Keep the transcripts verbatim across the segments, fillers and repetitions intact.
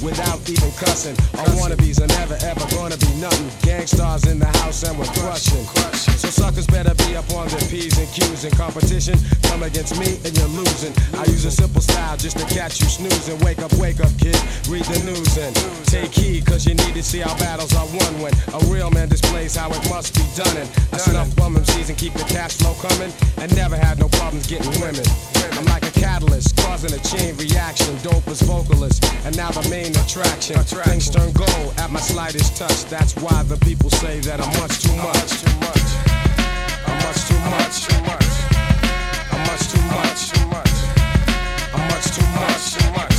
without even cussing. Our wannabes are never ever gonna be nothing. Gangstars in the house and we're crushing. So suckers better be up on their P's and Q's. In competition, come against me and you're losing. I use a simple style just to catch you snoozing. Wake up, wake up, kid, read the news and take heed, cause you need to see how battles are won when a real man displays how it must be done. And I snuff bum M Cs and keep the cash flow coming, and never had no problems getting women. I'm like a catalyst, causing a chain reaction. Dope as vocalist, and now the main attraction. Things turn gold at my slightest touch. That's why the people say that I'm much too much. I'm much too much. I'm much too much. I'm much too much.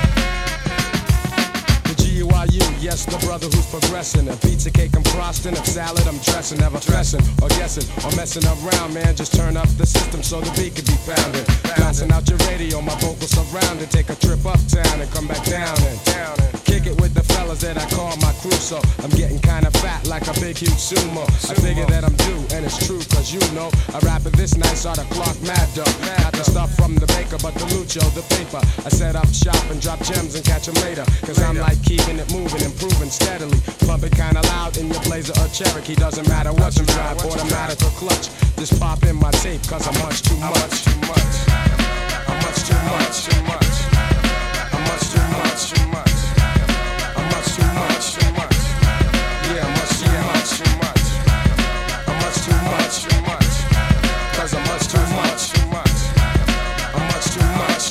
The G U I U, yes, the brother who's progressing. If pizza cake I'm frosting, if salad I'm dressing. Never stressing or guessing or messing around, man. Just turn up the system so the beat can be pounded. Bouncing out your radio, my vocals surrounded. Take a trip uptown and come back down and down and kick it with the fellas that I call my crew. So I'm getting kinda fat like a big huge sumo. I figure that I'm due, and it's true, cause you know a rapper this nice ought to clock mad dope. Not the stuff from the baker, but the lucho, the paper. I set up shop and drop gems and catch 'em later. Cause I'm like keeping it moving, improving steadily. Pump it kinda loud in your Blazer or Cherokee. Doesn't matter what you drive, automatic or clutch. Just pop in my tape, cause I'm much too much. I'm much too much. I'm much too much. I'm much too much. Yeah, I'm much too much. I'm much too much. Cause I'm much too much. I'm much too much.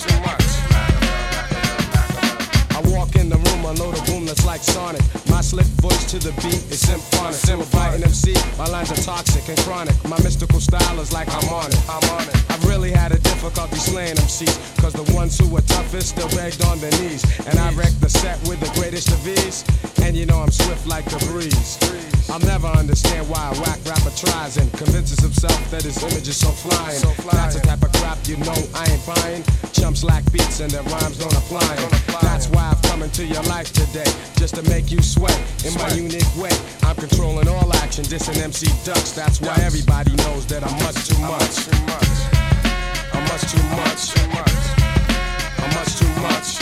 I walk in the room, unload a boom that's like Sonic. My slick voice to the beat is symphonic. Simple biting M C, my lines are toxic and chronic. My mystical style is like harmonic. I've really had a difficulty slaying M Cs, cause the ones who were toughest still begged on their knees. And I wrecked the set with the greatest of ease. And you know I'm swift like the breeze. I'll never understand why a whack rapper tries and convinces himself that his image is so flying. That's the type of crap you know I ain't buying. Chumps lack beats and their rhymes don't apply. That's why I've come into your life today, just to make you sweat in my unique way. I'm controlling all action, dissing M C ducks. That's why everybody knows that I'm much too much. I'm much too much. I'm much too much.